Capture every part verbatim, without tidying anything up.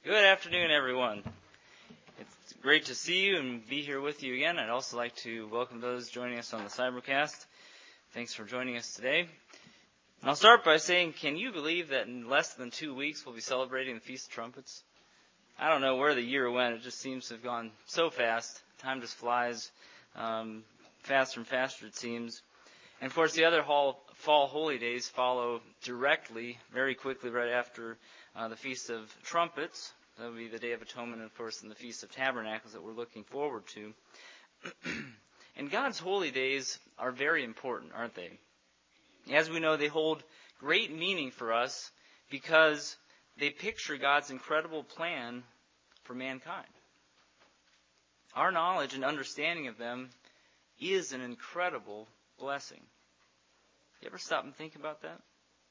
Good afternoon, everyone. It's great to see you and be here with you again. I'd also like to welcome those joining us on the Cybercast. Thanks for joining us today. And I'll start by saying, can you believe that in less than two weeks we'll be celebrating the Feast of Trumpets? I don't know where the year went. It just seems to have gone so fast. Time just flies um, faster and faster, it seems. And, of course, the other fall holy days follow directly, very quickly, right after uh, the Feast of Trumpets. That would be the Day of Atonement, and, of course, and the Feast of Tabernacles that we're looking forward to. And God's holy days are very important, aren't they? As we know, they hold great meaning for us because they picture God's incredible plan for mankind. Our knowledge and understanding of them is an incredible blessing. You ever stop and think about that?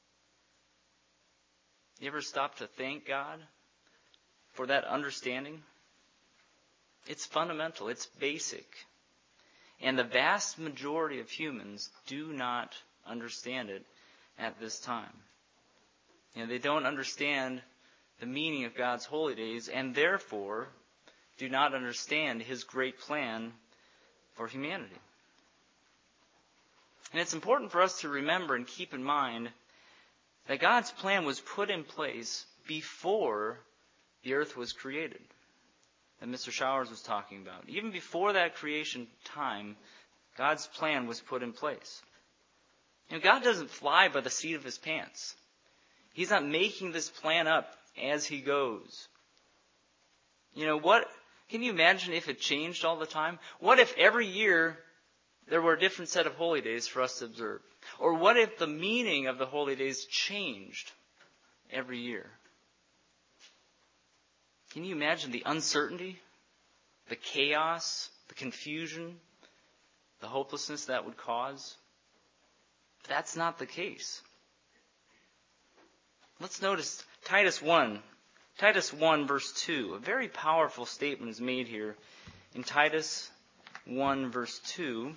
You ever stop to thank God for that understanding? It's fundamental. It's basic. And the vast majority of humans do not understand it at this time. You know, they don't understand the meaning of God's holy days and therefore do not understand His great plan for humanity. And it's important for us to remember and keep in mind that God's plan was put in place before the earth was created, that Mister Showers was talking about. Even before that creation time, God's plan was put in place. You know, God doesn't fly by the seat of His pants. He's not making this plan up as He goes. You know, what can you imagine if it changed all the time? What if every year there were a different set of holy days for us to observe? Or what if the meaning of the holy days changed every year? Can you imagine the uncertainty, the chaos, the confusion, the hopelessness that would cause? But that's not the case. Let's notice Titus one. Titus one verse two. A very powerful statement is made here in Titus one verse two.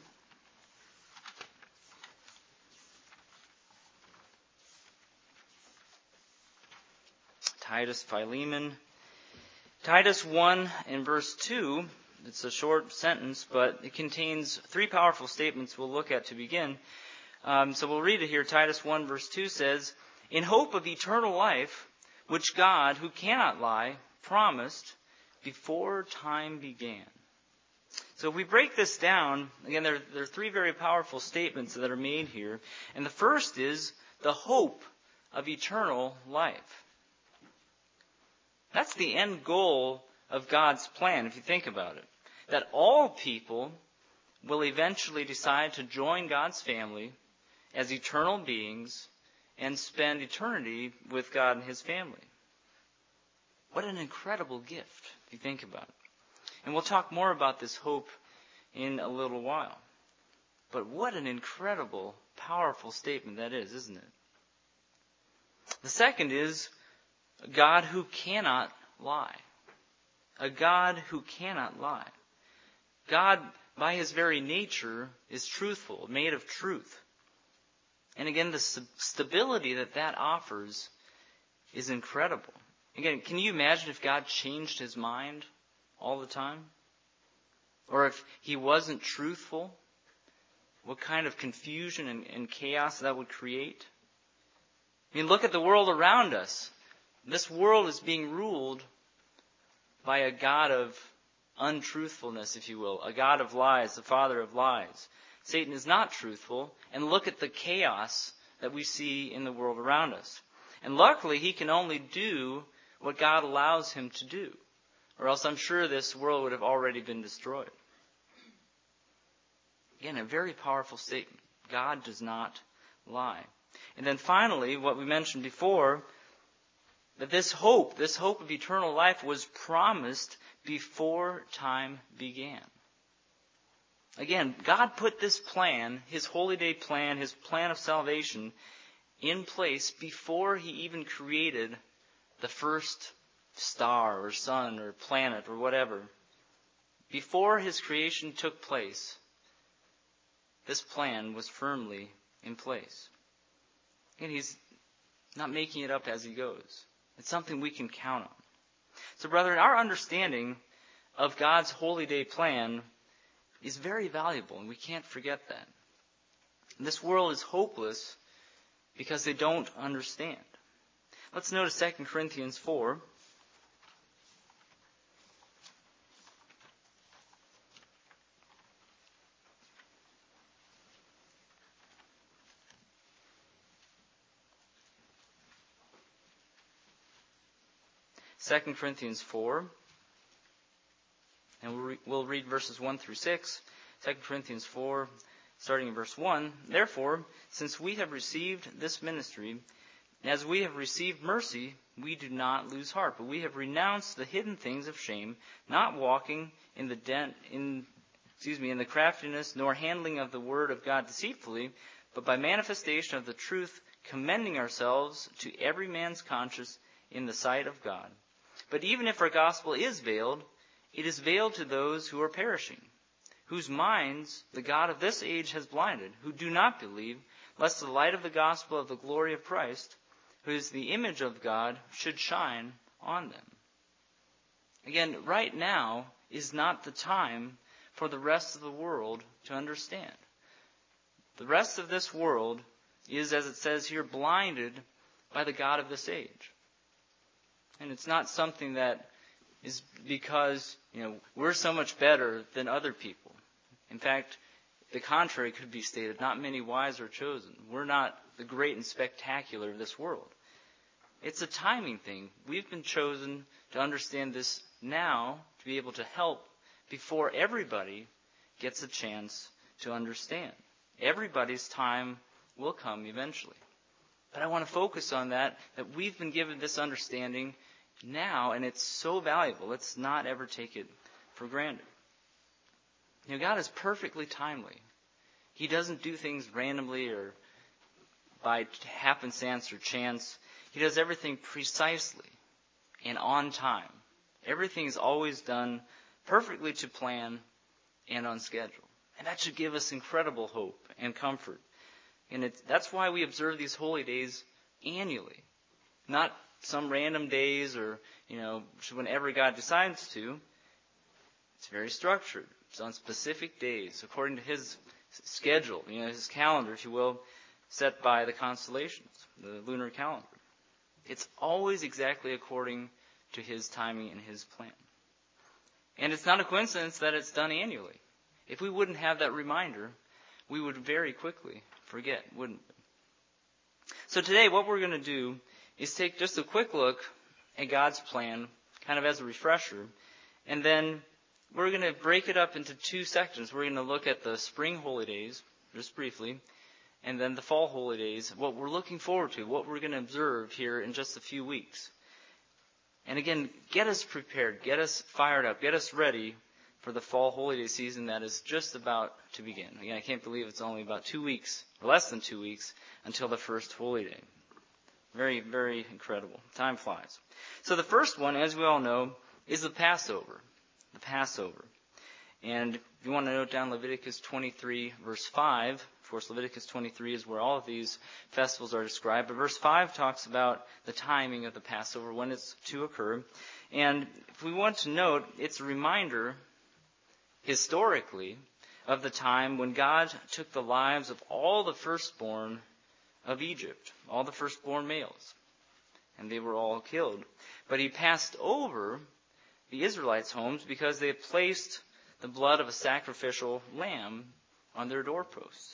Titus, Philemon. Titus one and verse two, it's a short sentence, but it contains three powerful statements we'll look at to begin. Um, so we'll read it here. Titus one verse two says, "In hope of eternal life, which God, who cannot lie, promised before time began." So if we break this down, again, there, there are three very powerful statements that are made here. And the first is the hope of eternal life. That's the end goal of God's plan, if you think about it. That all people will eventually decide to join God's family as eternal beings and spend eternity with God and His family. What an incredible gift, if you think about it. And we'll talk more about this hope in a little while. But what an incredible, powerful statement that is, isn't it? The second is a God who cannot lie. A God who cannot lie. God, by His very nature, is truthful, made of truth. And again, the stability that that offers is incredible. Again, can you imagine if God changed His mind all the time? Or if He wasn't truthful? What kind of confusion and, and chaos that would create? I mean, look at the world around us. This world is being ruled by a God of untruthfulness, if you will, a God of lies, the father of lies. Satan is not truthful, and look at the chaos that we see in the world around us. And luckily, he can only do what God allows him to do, or else I'm sure this world would have already been destroyed. Again, a very powerful statement. God does not lie. And then finally, what we mentioned before, that this hope, this hope of eternal life was promised before time began. Again, God put this plan, His holy day plan, His plan of salvation, in place before He even created the first star or sun or planet or whatever. Before His creation took place, this plan was firmly in place. And He's not making it up as He goes. It's something we can count on. So, brethren, our understanding of God's holy day plan is very valuable, and we can't forget that. This world is hopeless because they don't understand. Let's notice Second Corinthians four. Second Corinthians four, and we'll, re- we'll read verses one through six. Second Corinthians four, starting in verse one. Therefore, since we have received this ministry, as we have received mercy, we do not lose heart, but we have renounced the hidden things of shame, not walking in the den- in excuse me in the craftiness, nor handling of the word of God deceitfully, but by manifestation of the truth, commending ourselves to every man's conscience in the sight of God. But even if our gospel is veiled, it is veiled to those who are perishing, whose minds the God of this age has blinded, who do not believe, lest the light of the gospel of the glory of Christ, who is the image of God, should shine on them. Again, right now is not the time for the rest of the world to understand. The rest of this world is, as it says here, blinded by the God of this age. And it's not something that is because, you know, we're so much better than other people. In fact, the contrary could be stated. Not many wise are chosen. We're not the great and spectacular of this world. It's a timing thing. We've been chosen to understand this now, to be able to help before everybody gets a chance to understand. Everybody's time will come eventually. But I want to focus on that, that we've been given this understanding now, and it's so valuable. Let's not ever take it for granted. You know, God is perfectly timely. He doesn't do things randomly or by happenstance or chance. He does everything precisely and on time. Everything is always done perfectly to plan and on schedule. And that should give us incredible hope and comfort. And it's, that's why we observe these holy days annually. Not some random days or, you know, whenever God decides to. It's very structured. It's on specific days according to His schedule, you know, His calendar, if you will, set by the constellations, the lunar calendar. It's always exactly according to His timing and His plan. And it's not a coincidence that it's done annually. If we wouldn't have that reminder, we would very quickly forget, wouldn't we? So today what we're going to do is take just a quick look at God's plan, kind of as a refresher, and then we're going to break it up into two sections. We're going to look at the spring holy days, just briefly, and then the fall holy days, what we're looking forward to, what we're going to observe here in just a few weeks. And again, get us prepared, get us fired up, get us ready for the fall holy day season that is just about to begin. Again, I can't believe it's only about two weeks, or less than two weeks, until the first holy day. Very, very incredible. Time flies. So the first one, as we all know, is the Passover. The Passover. And if you want to note down Leviticus twenty-three, verse five, of course Leviticus twenty-three is where all of these festivals are described, but verse five talks about the timing of the Passover, when it's to occur. And if we want to note, it's a reminder, historically, of the time when God took the lives of all the firstborn of Egypt, all the firstborn males, and they were all killed. But He passed over the Israelites' homes because they had placed the blood of a sacrificial lamb on their doorposts.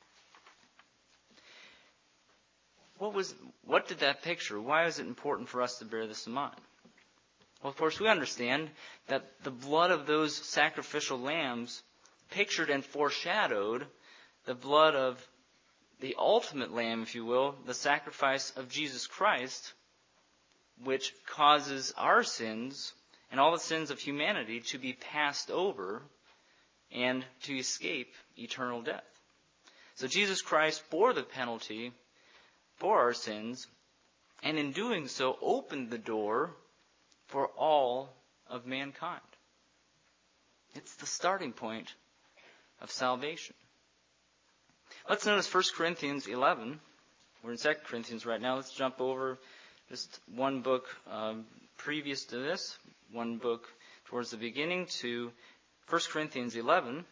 What was, what did that picture? Why is it important for us to bear this in mind? Well, of course, we understand that the blood of those sacrificial lambs pictured and foreshadowed the blood of the ultimate lamb, if you will, the sacrifice of Jesus Christ, which causes our sins and all the sins of humanity to be passed over and to escape eternal death. So Jesus Christ bore the penalty for our sins, and in doing so opened the door for all of mankind. It's the starting point of salvation. Let's notice First Corinthians eleven. We're in Second Corinthians right now. Let's jump over just one book um, previous to this. one book towards the beginning to First Corinthians eleven.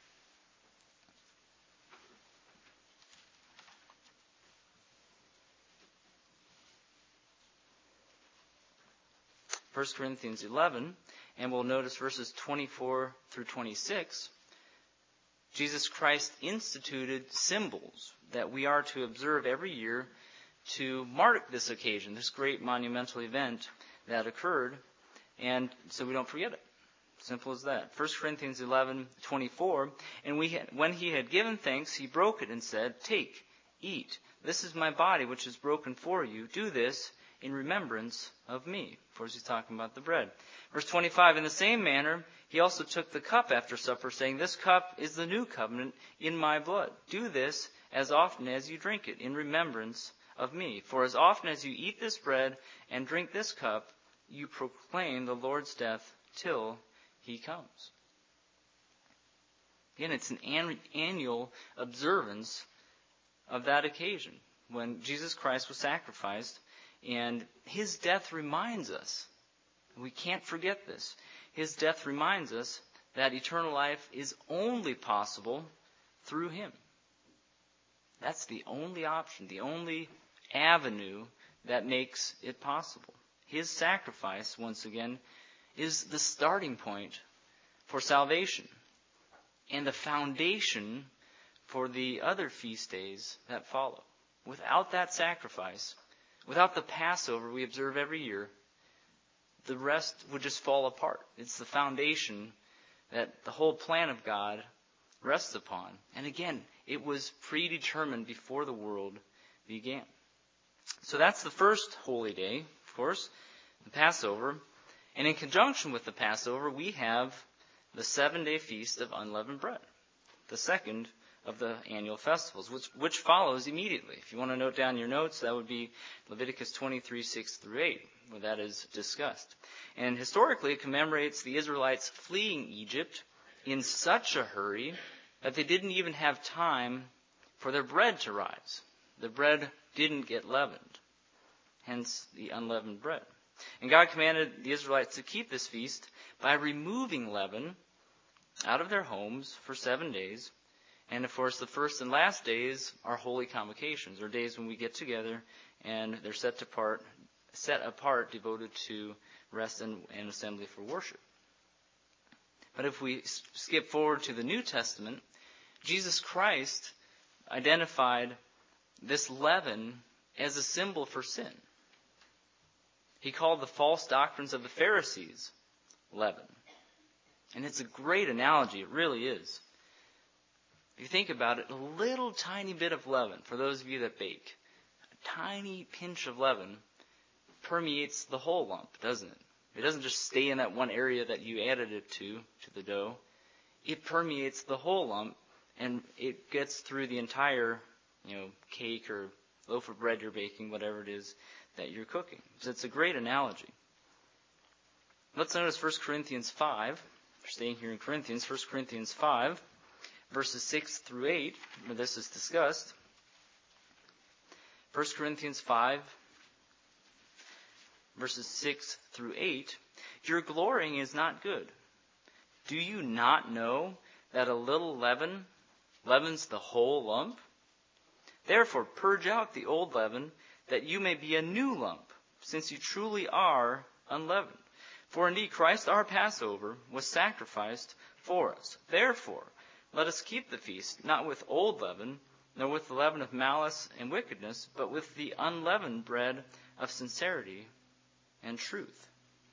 First Corinthians eleven, and we'll notice verses twenty-four through twenty-six. Jesus Christ instituted symbols that we are to observe every year to mark this occasion, this great monumental event that occurred, and so we don't forget it. Simple as that. First Corinthians eleven twenty-four, and we had, when he had given thanks, he broke it and said, "Take, eat. This is my body, which is broken for you. Do this in remembrance of me." Of course, he's talking about the bread. Verse twenty-five, in the same manner, he also took the cup after supper, saying, "This cup is the new covenant in my blood. Do this as often as you drink it in remembrance of me. For as often as you eat this bread and drink this cup, you proclaim the Lord's death till he comes." Again, it's an an- annual observance of that occasion when Jesus Christ was sacrificed, and his death reminds us, we can't forget this, his death reminds us that eternal life is only possible through him. That's the only option, the only avenue that makes it possible. His sacrifice, once again, is the starting point for salvation and the foundation for the other feast days that follow. Without that sacrifice, without the Passover we observe every year, the rest would just fall apart. It's the foundation that the whole plan of God rests upon. And again, it was predetermined before the world began. So that's the first holy day, of course, the Passover. And in conjunction with the Passover, we have the seven-day feast of unleavened bread, the second of the annual festivals, which, which follows immediately. If you want to note down your notes, that would be Leviticus twenty-three, six through eight, where that is discussed. And historically, it commemorates the Israelites fleeing Egypt in such a hurry that they didn't even have time for their bread to rise. The bread didn't get leavened, hence the unleavened bread. And God commanded the Israelites to keep this feast by removing leaven out of their homes for seven days. And of course, the first and last days are holy convocations, or days when we get together and they're set apart, set apart, devoted to rest and, and assembly for worship. But if we skip forward to the New Testament, Jesus Christ identified this leaven as a symbol for sin. He called the false doctrines of the Pharisees leaven. And it's a great analogy, it really is. If you think about it, a little tiny bit of leaven, for those of you that bake, a tiny pinch of leaven permeates the whole lump, doesn't it? It doesn't just stay in that one area that you added it to, to the dough. It permeates the whole lump, and it gets through the entire, you know, cake or loaf of bread you're baking, whatever it is that you're cooking. So it's a great analogy. Let's notice First Corinthians five. We're staying here in Corinthians. First Corinthians five. Verses six through eight, where this is discussed. First Corinthians five, verses six through eight. Your glorying is not good. Do you not know that a little leaven leavens the whole lump? Therefore purge out the old leaven, that you may be a new lump, since you truly are unleavened. For indeed Christ our Passover was sacrificed for us. Therefore let us keep the feast, not with old leaven, nor with the leaven of malice and wickedness, but with the unleavened bread of sincerity and truth.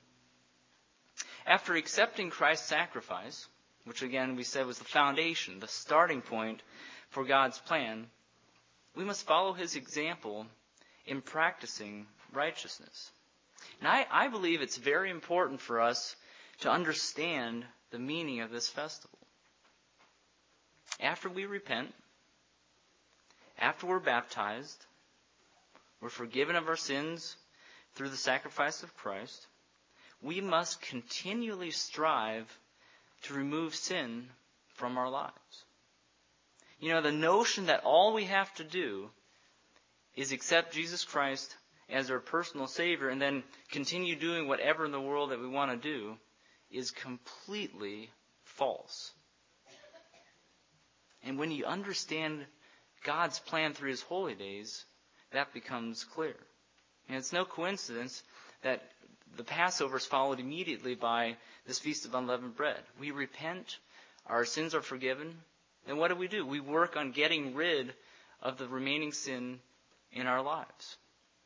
After accepting Christ's sacrifice, which again we said was the foundation, the starting point for God's plan, we must follow his example in practicing righteousness. And I, I believe it's very important for us to understand the meaning of this festival. After we repent, after we're baptized, we're forgiven of our sins through the sacrifice of Christ, we must continually strive to remove sin from our lives. You know, the notion that all we have to do is accept Jesus Christ as our personal Savior and then continue doing whatever in the world that we want to do is completely false. And when you understand God's plan through His holy days, that becomes clear. And it's no coincidence that the Passover is followed immediately by this Feast of Unleavened Bread. We repent, our sins are forgiven, and what do we do? We work on getting rid of the remaining sin in our lives.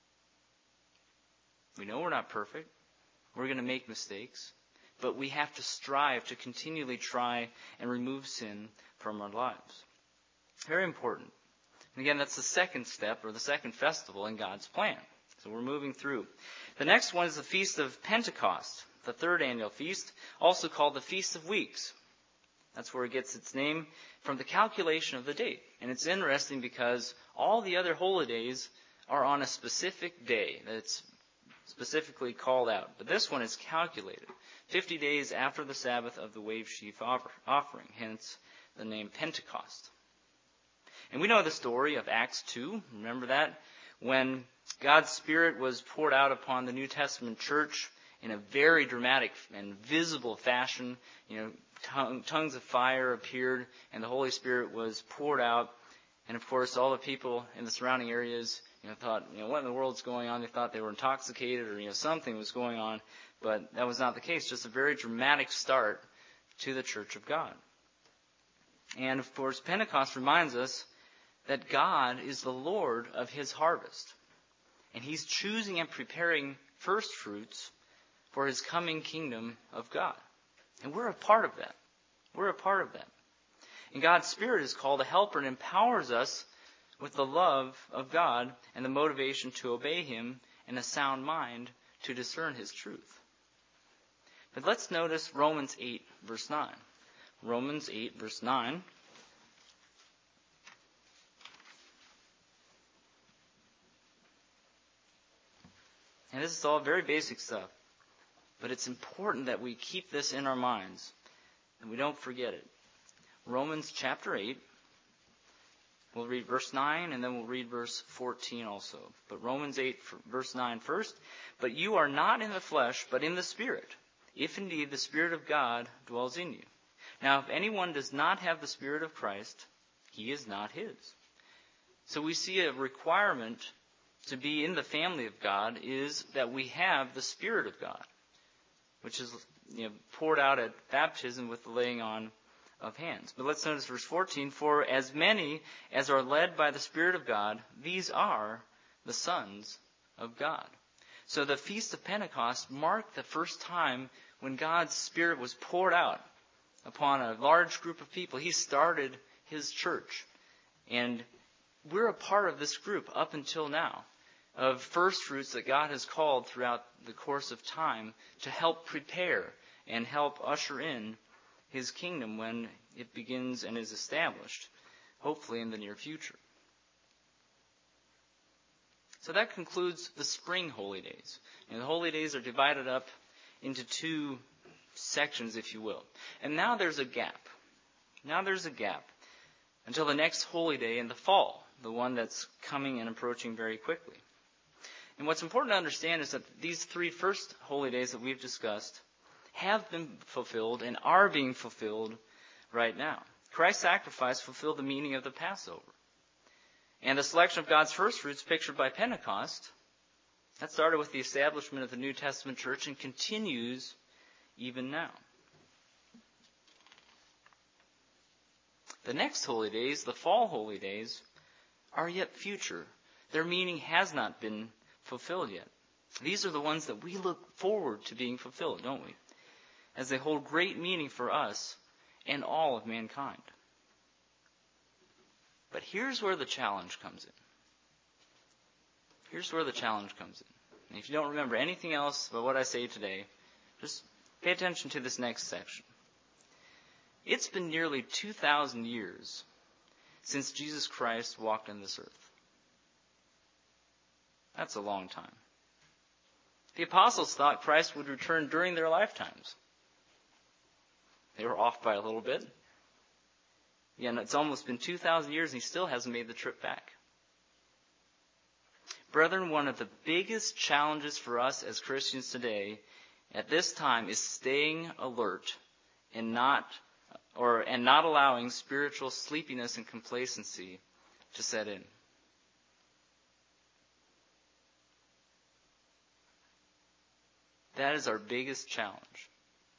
We know we're not perfect. We're going to make mistakes. But we have to strive to continually try and remove sin from our lives. Very important. And again, that's the second step, or the second festival in God's plan. So we're moving through. The next one is the Feast of Pentecost, the third annual feast, also called the Feast of Weeks. That's where it gets its name from the calculation of the date. And it's interesting because all the other holy days are on a specific day that's specifically called out. But this one is calculated fifty days after the Sabbath of the wave sheaf offering, hence the name Pentecost. And we know the story of Acts two. Remember that? When God's Spirit was poured out upon the New Testament church in a very dramatic and visible fashion. You know, tongue, tongues of fire appeared, and the Holy Spirit was poured out. And of course, all the people in the surrounding areas, you know, thought, you know, what in the world's going on? They thought they were intoxicated, or you know, something was going on. But that was not the case. Just a very dramatic start to the Church of God. And of course, Pentecost reminds us that God is the Lord of His harvest. And He's choosing and preparing first fruits for His coming kingdom of God. And we're a part of that. We're a part of that. And God's Spirit is called a helper and empowers us with the love of God and the motivation to obey Him and a sound mind to discern His truth. But let's notice Romans eight, verse nine. Romans eight, verse nine. And this is all very basic stuff. But it's important that we keep this in our minds and we don't forget it. Romans chapter eight. We'll read verse nine and then we'll read verse fourteen also. But Romans eight, verse nine first. But you are not in the flesh, but in the Spirit, if indeed the Spirit of God dwells in you. Now, if anyone does not have the Spirit of Christ, he is not His. So we see a requirement to be in the family of God is that we have the Spirit of God, which is, you know, poured out at baptism with the laying on of hands. But let's notice verse fourteen. For as many as are led by the Spirit of God, these are the sons of God. So the Feast of Pentecost marked the first time when God's Spirit was poured out upon a large group of people. He started His church. And we're a part of this group up until now, of first fruits that God has called throughout the course of time to help prepare and help usher in His kingdom when it begins and is established, hopefully in the near future. So that concludes the spring holy days. And the holy days are divided up into two sections, if you will. And now there's a gap. Now there's a gap until the next holy day in the fall, the one that's coming and approaching very quickly. And what's important to understand is that these three first holy days that we've discussed have been fulfilled and are being fulfilled right now. Christ's sacrifice fulfilled the meaning of the Passover. And the selection of God's first fruits pictured by Pentecost, that started with the establishment of the New Testament church and continues even now. The next holy days, the fall holy days, are yet future. Their meaning has not been fulfilled yet. These are the ones that we look forward to being fulfilled, don't we? As they hold great meaning for us and all of mankind. But here's where the challenge comes in. Here's where the challenge comes in. And if you don't remember anything else about what I say today, just pay attention to this next section. It's been nearly two thousand years since Jesus Christ walked on this earth. That's a long time. The apostles thought Christ would return during their lifetimes. They were off by a little bit. Yeah, and it's almost been two thousand years and He still hasn't made the trip back. Brethren, one of the biggest challenges for us as Christians today at this time is staying alert and not or and not allowing spiritual sleepiness and complacency to set in. That is our biggest challenge.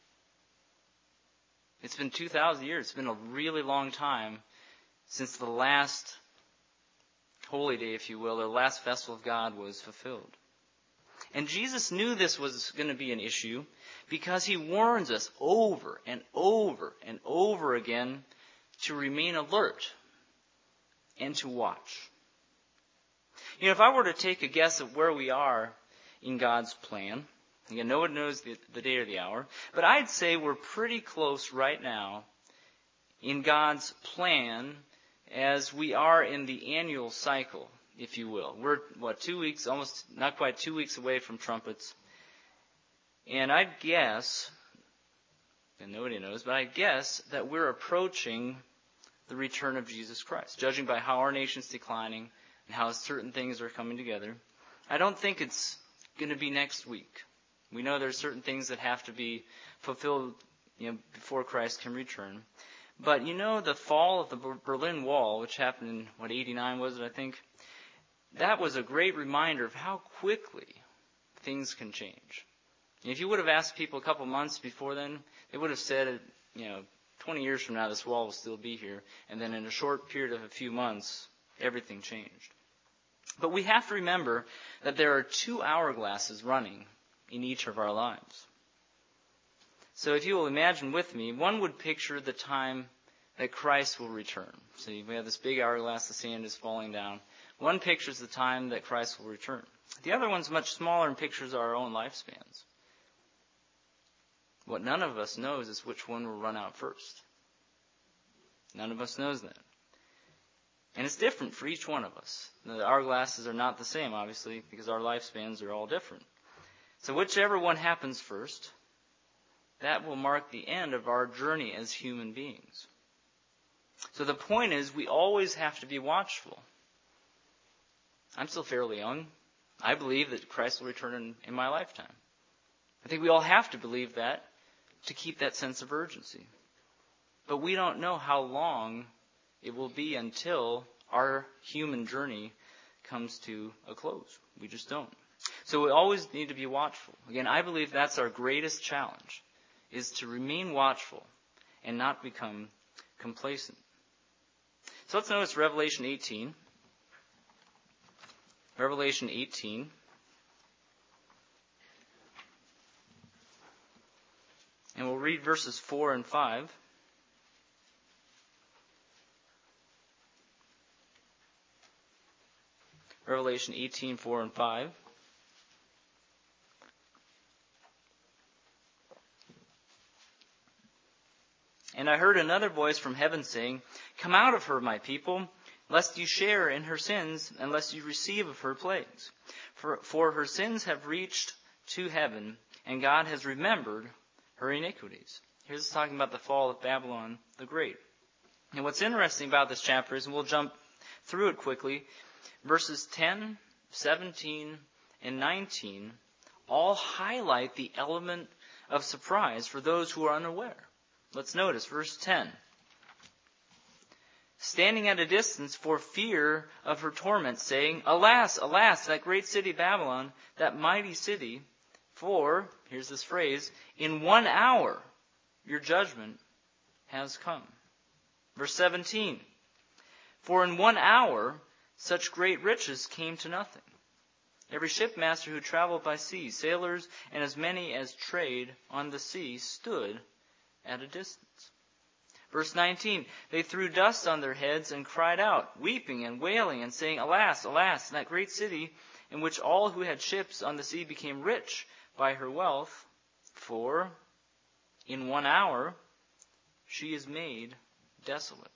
It's been two thousand years. It's been a really long time since the last holy day, if you will, or the last festival of God was fulfilled. And Jesus knew this was going to be an issue because he warns us over and over and over again to remain alert and to watch. You know, if I were to take a guess at where we are in God's plan, again, no one knows the, the day or the hour, but I'd say we're pretty close right now in God's plan as we are in the annual cycle, if you will. We're, what, two weeks, almost not quite two weeks away from trumpets. And I'd guess, and nobody knows, but I guess that we're approaching the return of Jesus Christ, judging by how our nation's declining and how certain things are coming together. I don't think it's going to be next week. We know there's certain things that have to be fulfilled, you know, before Christ can return. But you know, the fall of the Berlin Wall, which happened in, what, eighty-nine was it, I think? That was a great reminder of how quickly things can change. If you would have asked people a couple months before then, they would have said, you know, twenty years from now this wall will still be here. And then in a short period of a few months, everything changed. But we have to remember that there are two hourglasses running in each of our lives. So if you will imagine with me, one would picture the time that Christ will return. So we have this big hourglass, the sand is falling down. One pictures the time that Christ will return. The other one's much smaller and pictures our own lifespans. What none of us knows is which one will run out first. None of us knows that. And it's different for each one of us. The hourglasses are not the same, obviously, because our lifespans are all different. So whichever one happens first, that will mark the end of our journey as human beings. So the point is, we always have to be watchful. I'm still fairly young. I believe that Christ will return in, in my lifetime. I think we all have to believe that to keep that sense of urgency. But we don't know how long it will be until our human journey comes to a close. We just don't. So we always need to be watchful. Again, I believe that's our greatest challenge, is to remain watchful and not become complacent. So let's notice Revelation eighteen. Revelation eighteen. And we'll read verses four and five. Revelation eighteen, four and five. And I heard another voice from heaven saying, "Come out of her, my people, lest you share in her sins, and lest you receive of her plagues. For, for her sins have reached to heaven, and God has remembered her iniquities." Here's talking about the fall of Babylon the Great. And what's interesting about this chapter is, and we'll jump through it quickly, verses ten, seventeen, and nineteen all highlight the element of surprise for those who are unaware. Let's notice verse ten. "Standing at a distance for fear of her torment, saying, Alas, alas, that great city Babylon, that mighty city, for," here's this phrase, "in one hour your judgment has come." Verse seventeen. "For in one hour such great riches came to nothing. Every shipmaster who traveled by sea, sailors, and as many as trade on the sea stood at a distance." Verse nineteen, "They threw dust on their heads and cried out, weeping and wailing and saying, Alas, alas, that great city in which all who had ships on the sea became rich by her wealth, for in one hour she is made desolate."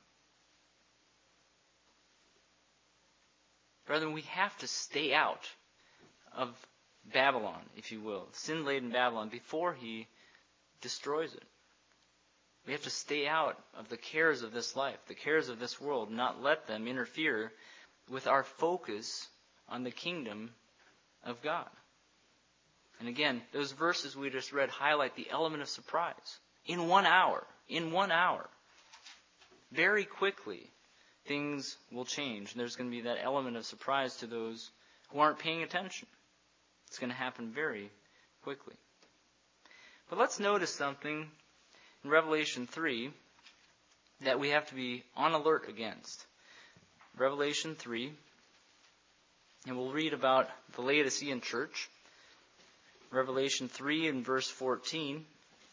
Brethren, we have to stay out of Babylon, if you will, sin-laden Babylon, before he destroys it. We have to stay out of the cares of this life, the cares of this world, not let them interfere with our focus on the kingdom of God. And again, those verses we just read highlight the element of surprise. In one hour, in one hour, very quickly, things will change. And there's going to be that element of surprise to those who aren't paying attention. It's going to happen very quickly. But let's notice something in Revelation three that we have to be on alert against. Revelation three, and we'll read about the Laodicean church. Revelation three and verse fourteen.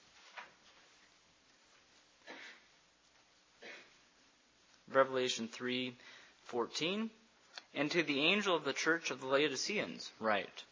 Revelation three fourteen. And to the angel of the church of the Laodiceans write,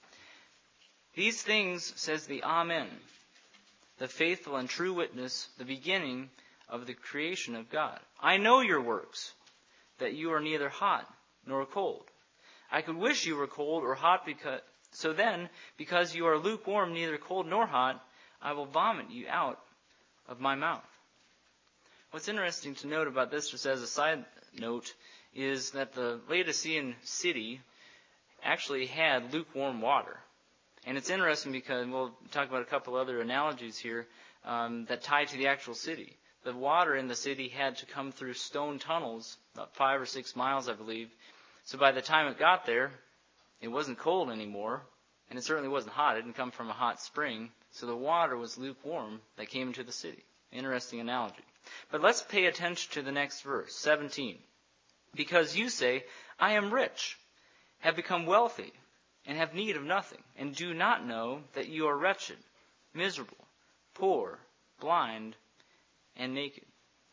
These things says the Amen, the faithful and true witness, the beginning of the creation of God. I know your works, that you are neither hot nor cold. I could wish you were cold or hot, because so then, because you are lukewarm, neither cold nor hot, I will vomit you out of my mouth. What's interesting to note about this, just as a side note, is that the Laodicean city actually had lukewarm water. And it's interesting because we'll talk about a couple other analogies here um, that tie to the actual city. The water in the city had to come through stone tunnels, about five or six miles, I believe. So by the time it got there, it wasn't cold anymore, and it certainly wasn't hot. It didn't come from a hot spring. So the water was lukewarm that came into the city. Interesting analogy. But let's pay attention to the next verse, seventeen. Because you say, I am rich, have become wealthy, and have need of nothing, and do not know that you are wretched, miserable, poor, blind, and naked.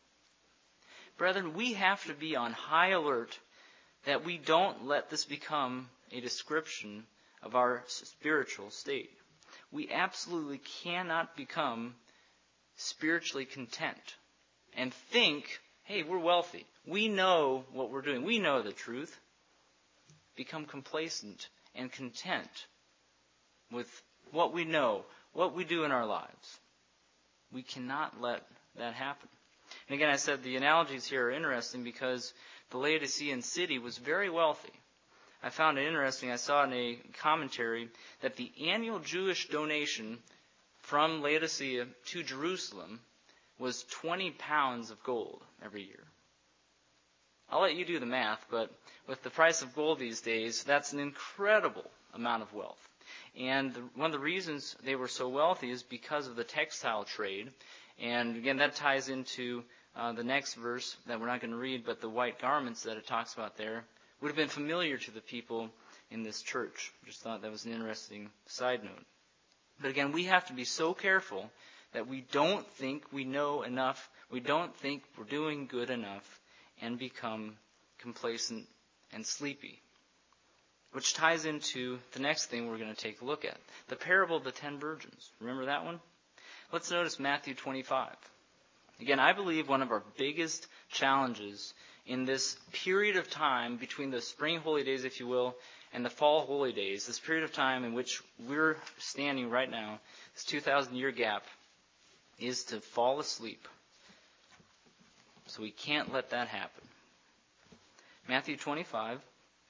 Brethren, we have to be on high alert that we don't let this become a description of our spiritual state. We absolutely cannot become spiritually content and think, hey, we're wealthy. We know what we're doing. We know the truth. Become complacent and content with what we know, what we do in our lives. We cannot let that happen. And again, I said the analogies here are interesting because the Laodicean city was very wealthy. I found it interesting. I saw in a commentary that the annual Jewish donation from Laodicea to Jerusalem was twenty pounds of gold every year. I'll let you do the math, but with the price of gold these days, that's an incredible amount of wealth. And the, one of the reasons they were so wealthy is because of the textile trade. And again, that ties into uh, the next verse that we're not going to read, but the white garments that it talks about there would have been familiar to the people in this church. Just thought that was an interesting side note. But again, we have to be so careful that we don't think we know enough, we don't think we're doing good enough, and become complacent and sleepy. Which ties into the next thing we're going to take a look at. The parable of the ten virgins. Remember that one? Let's notice Matthew twenty-five. Again, I believe one of our biggest challenges in this period of time between the spring holy days, if you will, and the fall holy days, this period of time in which we're standing right now, this two thousand year gap, is to fall asleep. So we can't let that happen. Matthew twenty-five.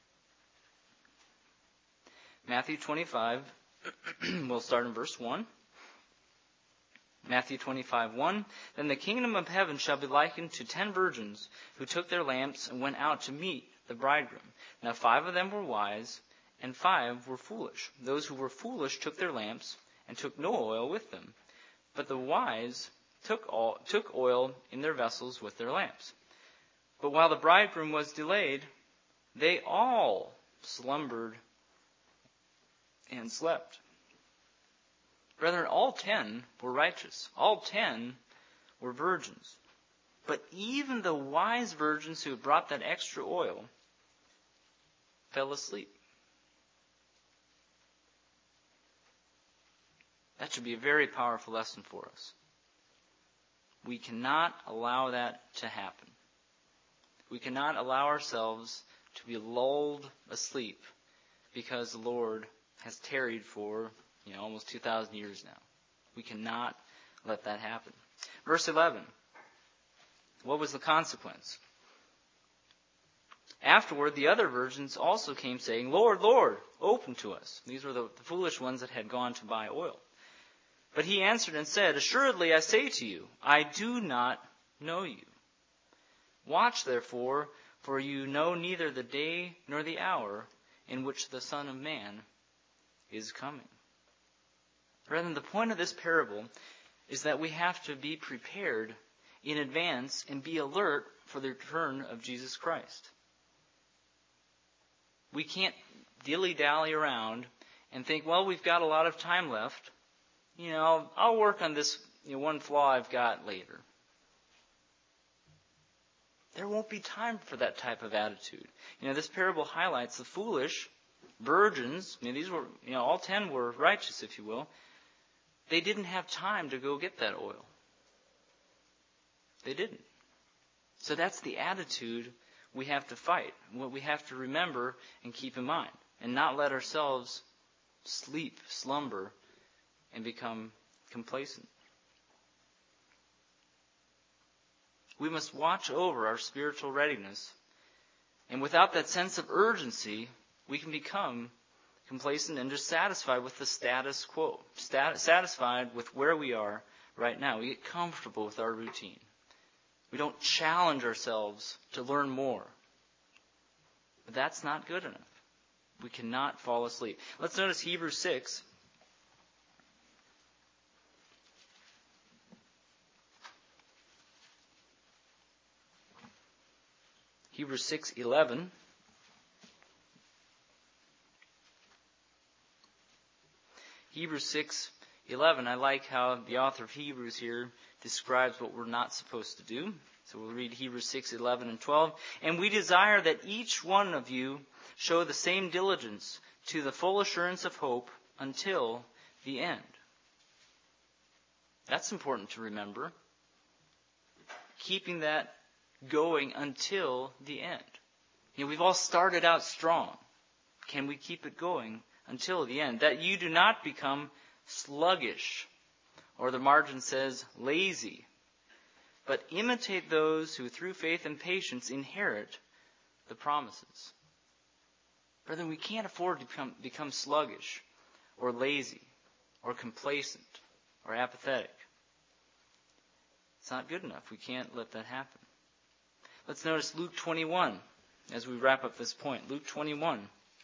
Matthew twenty-five, we'll start in verse one. Matthew twenty-five, one. Then the kingdom of heaven shall be likened to ten virgins who took their lamps and went out to meet the bridegroom. Now five of them were wise, and five were foolish. Those who were foolish took their lamps and took no oil with them. But the wise took all, took oil in their vessels with their lamps. But while the bridegroom was delayed, they all slumbered and slept. Brethren, all ten were righteous. All ten were virgins. But even the wise virgins who had brought that extra oil fell asleep. That should be a very powerful lesson for us. We cannot allow that to happen. We cannot allow ourselves to be lulled asleep because the Lord has tarried for, you know, almost two thousand years now. We cannot let that happen. Verse eleven. What was the consequence? Afterward, the other virgins also came, saying, Lord, Lord, open to us. These were the, the foolish ones that had gone to buy oil. But he answered and said, Assuredly I say to you, I do not know you. Watch therefore, for you know neither the day nor the hour in which the Son of Man is coming. Brethren, the point of this parable is that we have to be prepared in advance and be alert for the return of Jesus Christ. We can't dilly-dally around and think, well, we've got a lot of time left. You know, I'll, I'll work on this you know, one flaw I've got later. There won't be time for that type of attitude. You know, this parable highlights the foolish virgins. I mean, these were, you know, all ten were righteous, if you will. They didn't have time to go get that oil. They didn't. So that's the attitude we have to fight, what we have to remember and keep in mind, and not let ourselves sleep, slumber, and become complacent. We must watch over our spiritual readiness, and without that sense of urgency, we can become complacent and just satisfied with the status quo, stat- satisfied with where we are right now. We get comfortable with our routine. We don't challenge ourselves to learn more. But that's not good enough. We cannot fall asleep. Let's notice Hebrews six. Hebrews six eleven. Hebrews six eleven. I like how the author of Hebrews here describes what we're not supposed to do. So we'll read Hebrews six eleven and twelve. And we desire that each one of you show the same diligence to the full assurance of hope until the end. That's important to remember. Keeping that going until the end. You know, we've all started out strong. Can we keep it going until the end? That you do not become sluggish, or the margin says lazy, but imitate those who through faith and patience inherit the promises. Brethren, we can't afford to become, become sluggish or lazy or complacent or apathetic. It's not good enough. We can't let that happen. Let's notice Luke twenty-one as we wrap up this point. Luke twenty-one.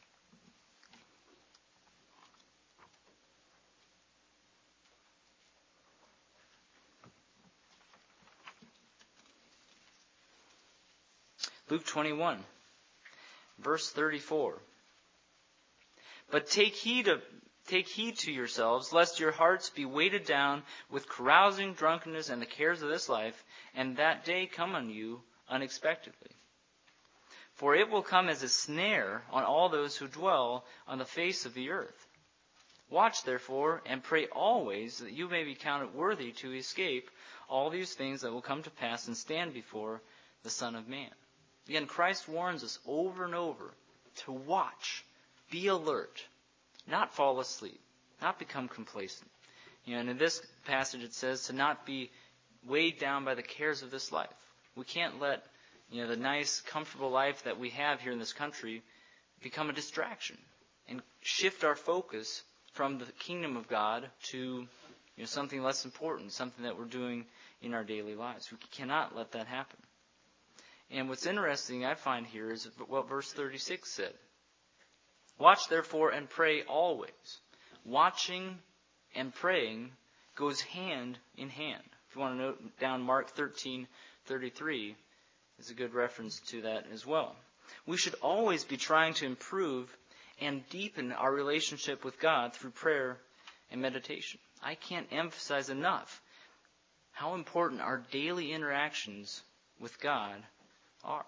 Luke twenty-one, verse thirty-four. But take heed of take heed to yourselves, lest your hearts be weighted down with carousing, drunkenness, and the cares of this life, and that day come on you unexpectedly. For it will come as a snare on all those who dwell on the face of the earth. Watch therefore, and pray always, that you may be counted worthy to escape all these things that will come to pass and stand before the Son of Man. Again, Christ warns us over and over to watch, be alert, not fall asleep, not become complacent. You know, and in this passage it says to not be weighed down by the cares of this life. We can't let, you know, the nice, comfortable life that we have here in this country become a distraction and shift our focus from the kingdom of God to, you know, something less important, something that we're doing in our daily lives. We cannot let that happen. And what's interesting, I find here, is what verse thirty-six said. Watch therefore and pray always. Watching and praying goes hand in hand. If you want to note down Mark thirteen thirty-three, is a good reference to that as well. We should always be trying to improve and deepen our relationship with God through prayer and meditation. I can't emphasize enough how important our daily interactions with God are.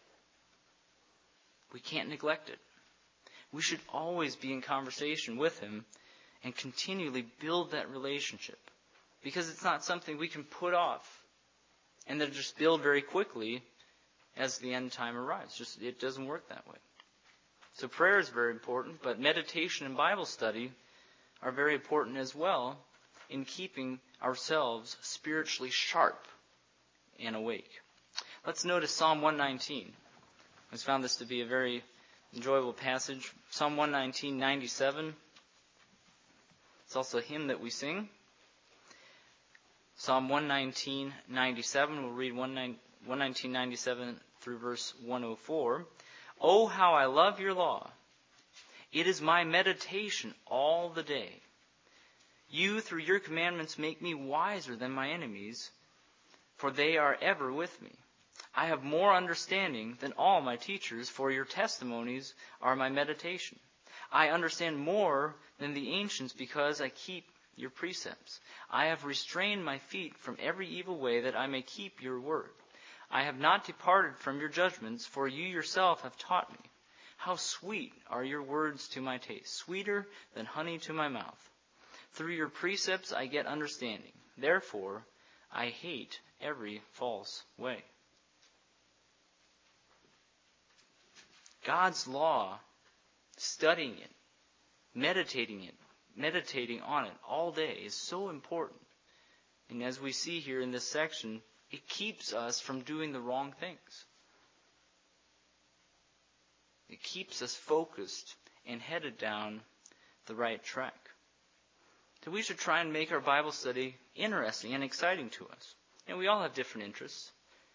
We can't neglect it. We should always be in conversation with Him and continually build that relationship, because it's not something we can put off and then just build very quickly as the end time arrives. Just it doesn't work that way. So prayer is very important, but meditation and Bible study are very important as well in keeping ourselves spiritually sharp and awake. Let's notice Psalm one nineteen. I found this to be a very enjoyable passage. Psalm one nineteen, ninety-seven. It's also a hymn that we sing. Psalm one nineteen, ninety-seven. We'll read one nineteen, ninety-seven through verse one oh four. Oh, how I love your law. It is my meditation all the day. You, through your commandments, make me wiser than my enemies, for they are ever with me. I have more understanding than all my teachers, for your testimonies are my meditation. I understand more than the ancients because I keep your precepts. I have restrained my feet from every evil way that I may keep your word. I have not departed from your judgments, for you yourself have taught me. How sweet are your words to my taste, sweeter than honey to my mouth. Through your precepts I get understanding. Therefore, I hate every false way. God's law, studying it, meditating it, meditating on it all day is so important. And as we see here in this section, it keeps us from doing the wrong things. It keeps us focused and headed down the right track. So we should try and make our Bible study interesting and exciting to us. And we all have different interests.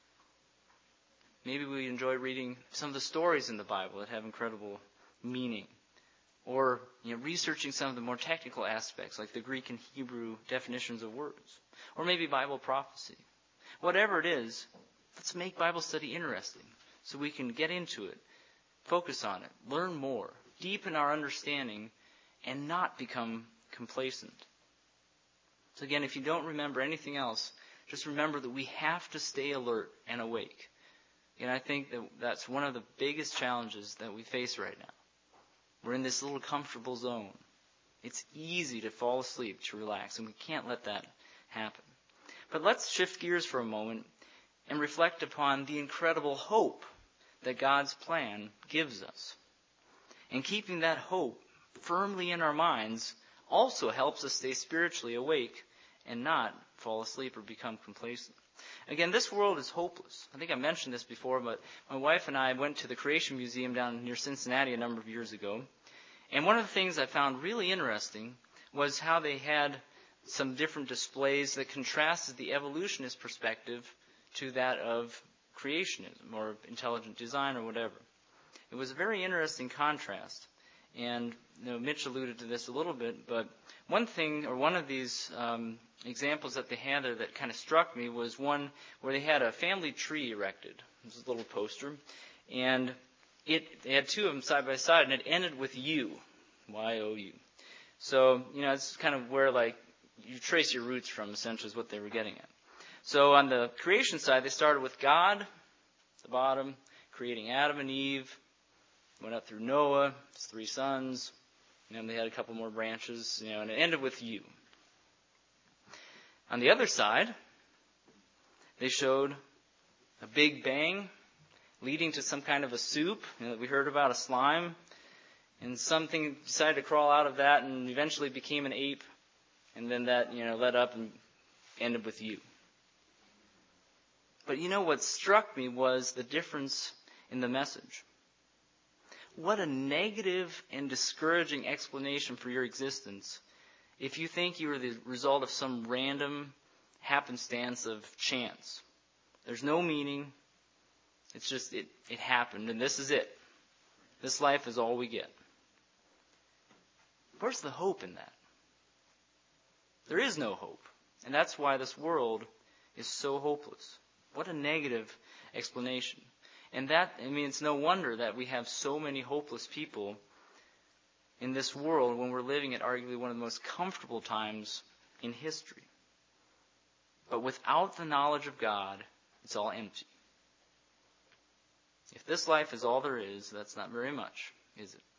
Maybe we enjoy reading some of the stories in the Bible that have incredible meaning. Or you know, researching some of the more technical aspects, like the Greek and Hebrew definitions of words. Or maybe Bible prophecy. Whatever it is, let's make Bible study interesting so we can get into it, focus on it, learn more, deepen our understanding, and not become complacent. So again, if you don't remember anything else, just remember that we have to stay alert and awake. And I think that that's one of the biggest challenges that we face right now. We're in this little comfortable zone. It's easy to fall asleep, to relax, and we can't let that happen. But let's shift gears for a moment and reflect upon the incredible hope that God's plan gives us. And keeping that hope firmly in our minds also helps us stay spiritually awake and not fall asleep or become complacent. Again, this world is hopeless. I think I mentioned this before, but my wife and I went to the Creation Museum down near Cincinnati a number of years ago. And one of the things I found really interesting was how they had some different displays that contrasted the evolutionist perspective to that of creationism or intelligent design or whatever. It was a very interesting contrast. And you know, Mitch alluded to this a little bit, but one thing, or one of these um, examples that they had there that kind of struck me was one where they had a family tree erected. This is a little poster. And it they had two of them side by side, and it ended with U, Y O U. So, you know, it's kind of where, like, you trace your roots from, essentially, is what they were getting at. So on the creation side, they started with God at the bottom, creating Adam and Eve, went up through Noah, his three sons, and then they had a couple more branches, you know, and it ended with you. On the other side, they showed a big bang leading to some kind of a soup, you know, that we heard about, a slime, and something decided to crawl out of that and eventually became an ape, and then that, you know, led up and ended with you. But you know what struck me was the difference in the message. What a negative and discouraging explanation for your existence if you think you are the result of some random happenstance of chance. There's no meaning. It's just, it, it happened, and this is it. This life is all we get. Where's the hope in that? There is no hope. And that's why this world is so hopeless. What a negative explanation. And that, I mean, it's no wonder that we have so many hopeless people in this world when we're living at arguably one of the most comfortable times in history. But without the knowledge of God, it's all empty. If this life is all there is, that's not very much, is it?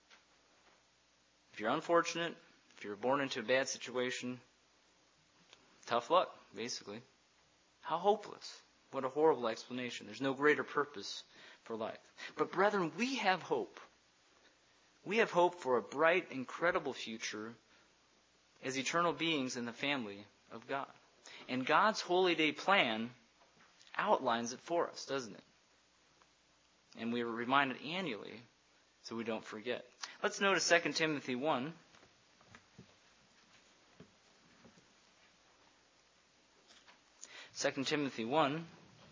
If you're unfortunate, if you're born into a bad situation, tough luck, basically. How hopeless. What a horrible explanation. There's no greater purpose for life. But brethren, we have hope. We have hope for a bright, incredible future as eternal beings in the family of God. And God's holy day plan outlines it for us, doesn't it? and we are reminded annually so we don't forget. Let's notice Second Timothy one. Second Timothy one.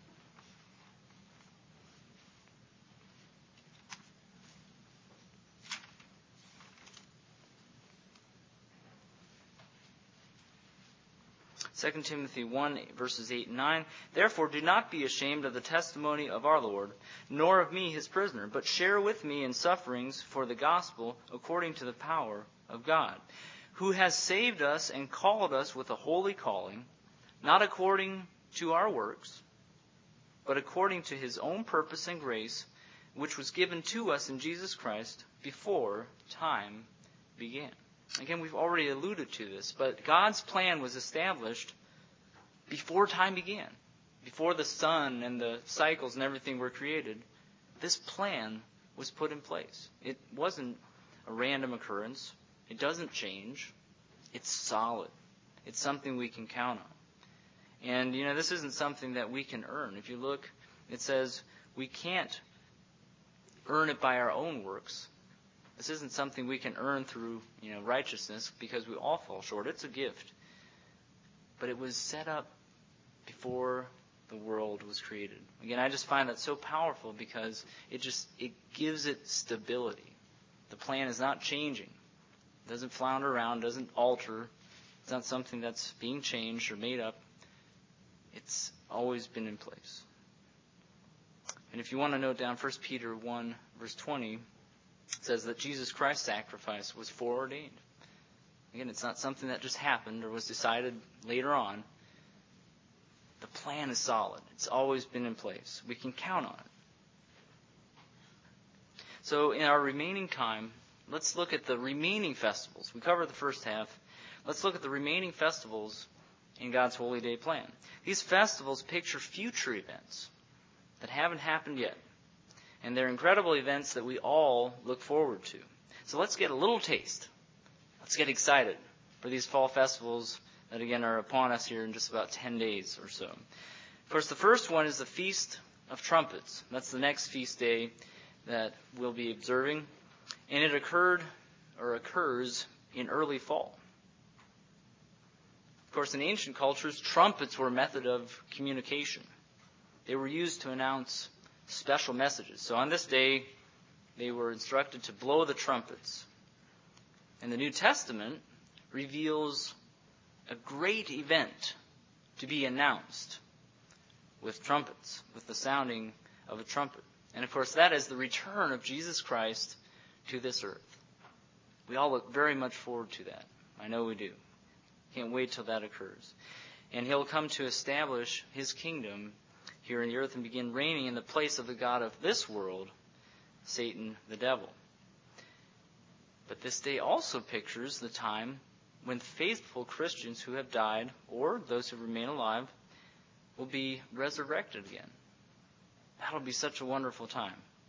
Second Timothy one, verses eight and nine. Therefore, do not be ashamed of the testimony of our Lord, nor of me, his prisoner, but share with me in sufferings for the gospel according to the power of God, who has saved us and called us with a holy calling, not according to our works, but according to his own purpose and grace, which was given to us in Jesus Christ before time began. Again, we've already alluded to this, but God's plan was established before time began. Before the sun and the cycles and everything were created, this plan was put in place. It wasn't a random occurrence. It doesn't change. It's solid. It's something we can count on. And, you know, this isn't something that we can earn. If you look, it says we can't earn it by our own works. This isn't something we can earn through, you know, righteousness, because we all fall short. It's a gift. But it was set up before the world was created. Again, I just find that so powerful because it just it gives it stability. The plan is not changing. It doesn't flounder around, doesn't alter. It's not something that's being changed or made up. It's always been in place. And if you want to note down First Peter one, verse twenty, it says that Jesus Christ's sacrifice was foreordained. Again, it's not something that just happened or was decided later on. The plan is solid. It's always been in place. We can count on it. So in our remaining time, let's look at the remaining festivals. We covered the first half. Let's look at the remaining festivals in God's holy day plan. These festivals picture future events that haven't happened yet. And they're incredible events that we all look forward to. So let's get a little taste. Let's get excited for these fall festivals that, again, are upon us here in just about ten days or so. Of course, the first one is the Feast of Trumpets. That's the next feast day that we'll be observing. And it occurred, or occurs, in early fall. Of course, in ancient cultures, trumpets were a method of communication. They were used to announce special messages. So on this day, they were instructed to blow the trumpets. And the New Testament reveals a great event to be announced with trumpets, with the sounding of a trumpet. And of course, that is the return of Jesus Christ to this earth. We all look very much forward to that. I know we do. Can't wait till that occurs. And he'll come to establish his kingdom here in the earth and begin reigning in the place of the god of this world, Satan the devil. But this day also pictures the time when faithful Christians who have died, or those who remain alive, will be resurrected again. That'll be such a wonderful time.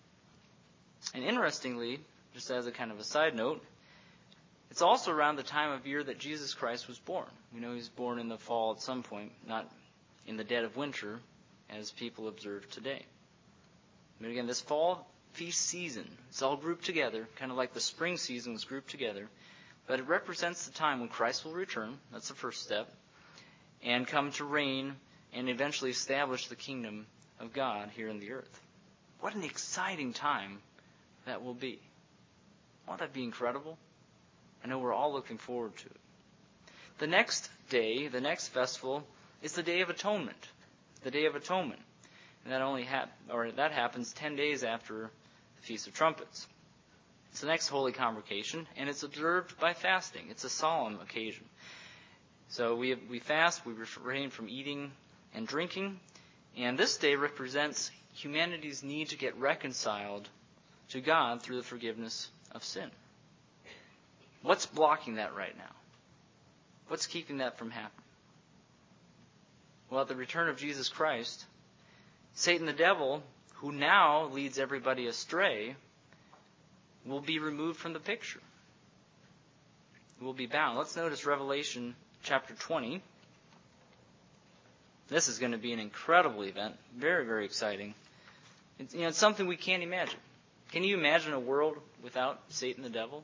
And interestingly, just as a kind of a side note, it's also around the time of year that Jesus Christ was born. We know he was born in the fall at some point, not in the dead of winter, as people observe today. But again, this fall feast season, it's all grouped together, kind of like the spring season was grouped together, but it represents the time when Christ will return, that's the first step, and come to reign and eventually establish the kingdom of God here in the earth. What an exciting time that will be. Won't that be incredible? I know we're all looking forward to it. The next day, the next festival, is the Day of Atonement. The Day of Atonement. And that only hap- or that happens ten days after the Feast of Trumpets. It's the next holy convocation, and it's observed by fasting. It's a solemn occasion. So we we fast, we refrain from eating and drinking, and this day represents humanity's need to get reconciled to God through the forgiveness of sin. What's blocking that right now? What's keeping that from happening? Well, at the return of Jesus Christ, Satan the devil, who now leads everybody astray, will be removed from the picture. Will be bound. Let's notice Revelation chapter twenty. This is going to be an incredible event. Very, very exciting. It's, you know, it's something we can't imagine. Can you imagine a world without Satan the devil?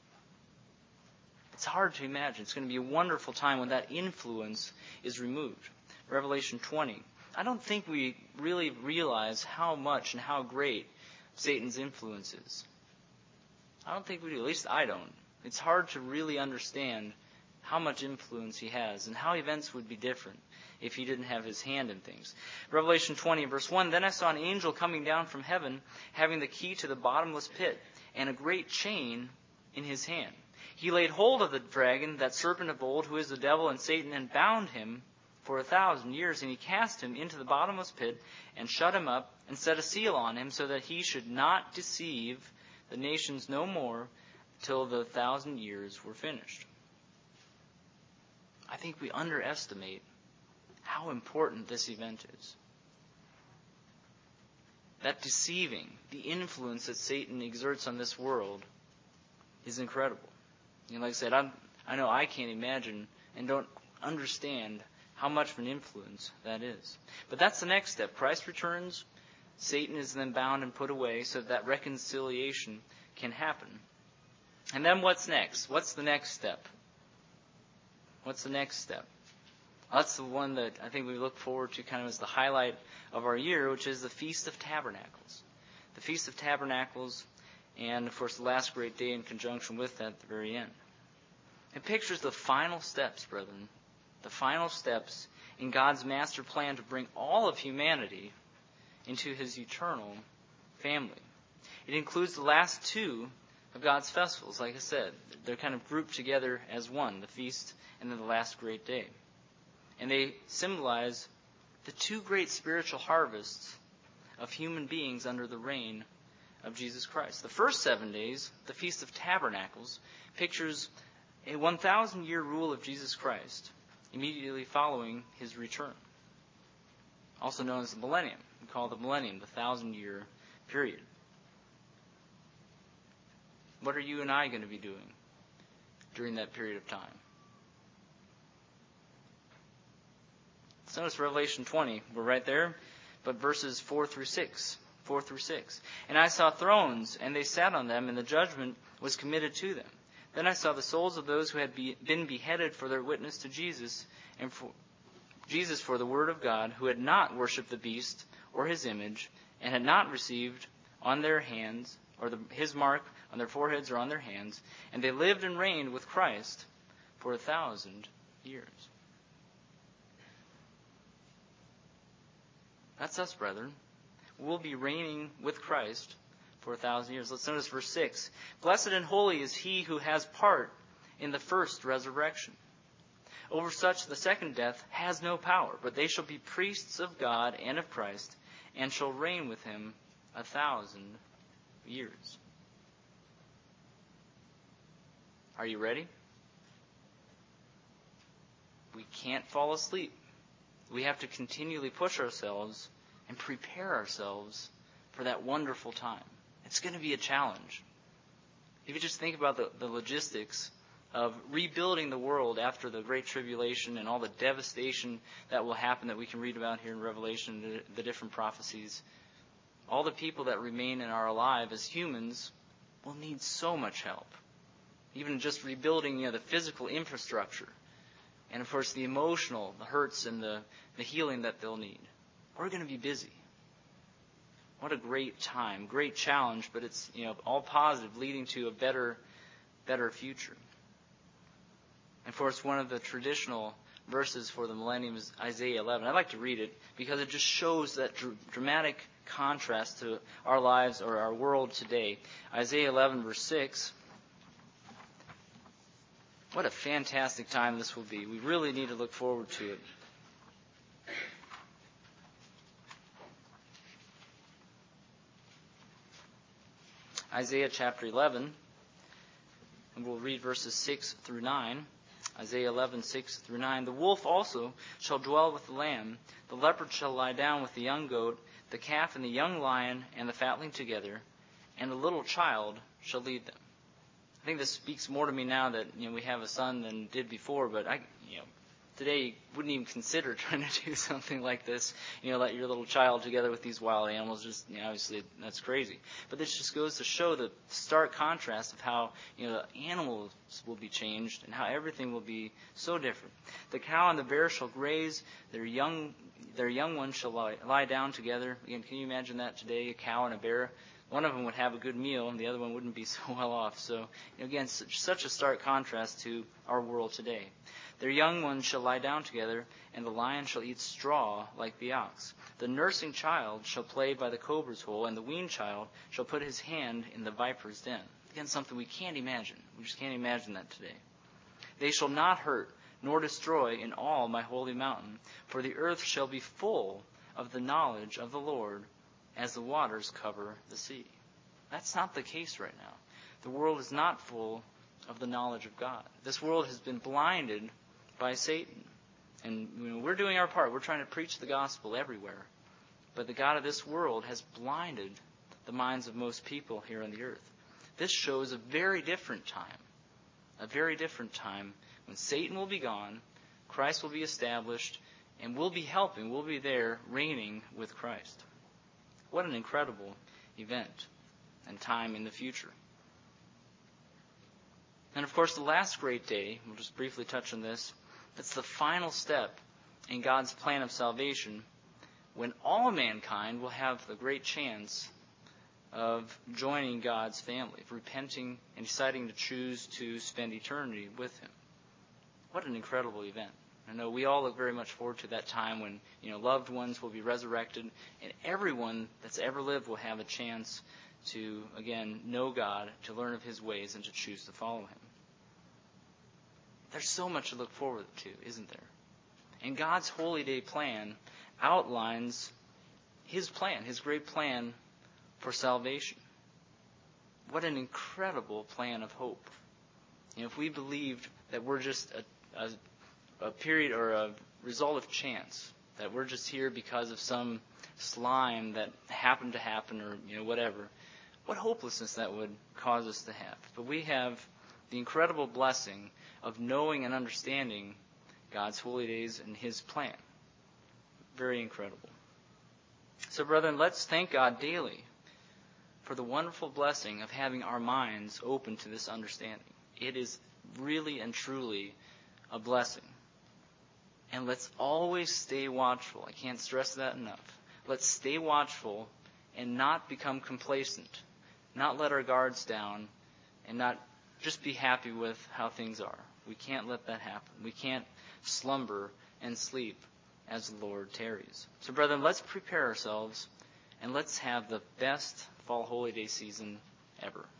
It's hard to imagine. It's going to be a wonderful time when that influence is removed. Revelation twenty. I don't think we really realize how much and how great Satan's influence is. I don't think we do. At least I don't. It's hard to really understand how much influence he has and how events would be different if he didn't have his hand in things. Revelation twenty, verse one, Then I saw an angel coming down from heaven, having the key to the bottomless pit, and a great chain in his hand. He laid hold of the dragon, that serpent of old, who is the devil and Satan, and bound him for a thousand years. And he cast him into the bottomless pit, and shut him up, and set a seal on him, so that he should not deceive the nations no more till the thousand years were finished. I think we underestimate how important this event is. That deceiving, the influence that Satan exerts on this world is incredible. You know, like I said, I'm, I know I can't imagine and don't understand how much of an influence that is. But that's the next step. Christ returns, Satan is then bound and put away so that reconciliation can happen. And then what's next? What's the next step? What's the next step? That's the one that I think we look forward to kind of as the highlight of our year, which is the Feast of Tabernacles. The Feast of Tabernacles, and of course the last great day in conjunction with that at the very end. It pictures the final steps, brethren, the final steps in God's master plan to bring all of humanity into his eternal family. It includes the last two of God's festivals. Like I said, they're kind of grouped together as one, the feast and then the last great day. And they symbolize the two great spiritual harvests of human beings under the reign of Jesus Christ. The first seven days, the Feast of Tabernacles, pictures a one thousand year rule of Jesus Christ immediately following his return. Also known as the millennium. We call it the millennium, the thousand year period. What are you and I going to be doing during that period of time? Let's notice Revelation twenty. We're right there, but verses four through six. four through six. And I saw thrones, and they sat on them, and the judgment was committed to them. Then I saw the souls of those who had be, been beheaded for their witness to Jesus, and for Jesus for the word of God, who had not worshipped the beast or his image, and had not received on their hands, or the, his mark on their foreheads or on their hands, and they lived and reigned with Christ for a thousand years. That's us, brethren. We'll be reigning with Christ for a thousand years. Let's notice verse six. Blessed and holy is he who has part in the first resurrection. Over such the second death has no power, but they shall be priests of God and of Christ, and shall reign with him a thousand years. Are you ready? We can't fall asleep. We have to continually push ourselves and prepare ourselves for that wonderful time. It's going to be a challenge. If you just think about the, the logistics of rebuilding the world after the Great Tribulation and all the devastation that will happen that we can read about here in Revelation, the, the different prophecies, all the people that remain and are alive as humans will need so much help. Even just rebuilding, you know, the physical infrastructure. And, of course, the emotional, the hurts and the, the healing that they'll need. We're going to be busy. What a great time, great challenge, but it's, you know, all positive, leading to a better, better future. And, of course, one of the traditional verses for the millennium is Isaiah eleven. I'd like to read it because it just shows that dr- dramatic contrast to our lives or our world today. Isaiah eleven, verse six. What a fantastic time this will be. We really need to look forward to it. Isaiah chapter eleven, and we'll read verses six through nine. Isaiah eleven, six through nine. The wolf also shall dwell with the lamb. The leopard shall lie down with the young goat. The calf and the young lion and the fatling together. And the little child shall lead them. I think this speaks more to me now that, you know, we have a son than did before, but I, you know, today you wouldn't even consider trying to do something like this. You know, let your little child together with these wild animals. Just, you know, obviously that's crazy. But this just goes to show the stark contrast of how, you know, animals will be changed and how everything will be so different. The cow and the bear shall graze; their young their young ones shall lie, lie down together. Again, can you imagine that today? A cow and a bear. One of them would have a good meal, and the other one wouldn't be so well off. So, you know, again, such, such a stark contrast to our world today. Their young ones shall lie down together, and the lion shall eat straw like the ox. The nursing child shall play by the cobra's hole, and the weaned child shall put his hand in the viper's den. Again, something we can't imagine. We just can't imagine that today. They shall not hurt nor destroy in all my holy mountain, for the earth shall be full of the knowledge of the Lord, as the waters cover the sea. That's not the case right now. The world is not full of the knowledge of God. This world has been blinded by Satan. And you know, we're doing our part. We're trying to preach the gospel everywhere. But the God of this world has blinded the minds of most people here on the earth. This shows a very different time. A very different time when Satan will be gone, Christ will be established, and we'll be helping, we'll be there reigning with Christ. What an incredible event and time in the future. And of course, the last great day, we'll just briefly touch on this, it's the final step in God's plan of salvation when all mankind will have the great chance of joining God's family, of repenting and deciding to choose to spend eternity with Him. What an incredible event. I know we all look very much forward to that time when, you know, loved ones will be resurrected, and everyone that's ever lived will have a chance to, again, know God, to learn of His ways, and to choose to follow Him. There's so much to look forward to, isn't there? And God's Holy Day plan outlines His plan, His great plan for salvation. What an incredible plan of hope. You know, if we believed that we're just a, a a period or a result of chance, that we're just here because of some slime that happened to happen or, you know, whatever, what hopelessness that would cause us to have. But we have the incredible blessing of knowing and understanding God's holy days and His plan. Very incredible. So, brethren, let's thank God daily for the wonderful blessing of having our minds open to this understanding. It is really and truly a blessing. And let's always stay watchful. I can't stress that enough. Let's stay watchful and not become complacent. Not let our guards down and not just be happy with how things are. We can't let that happen. We can't slumber and sleep as the Lord tarries. So, brethren, let's prepare ourselves and let's have the best fall holy day season ever.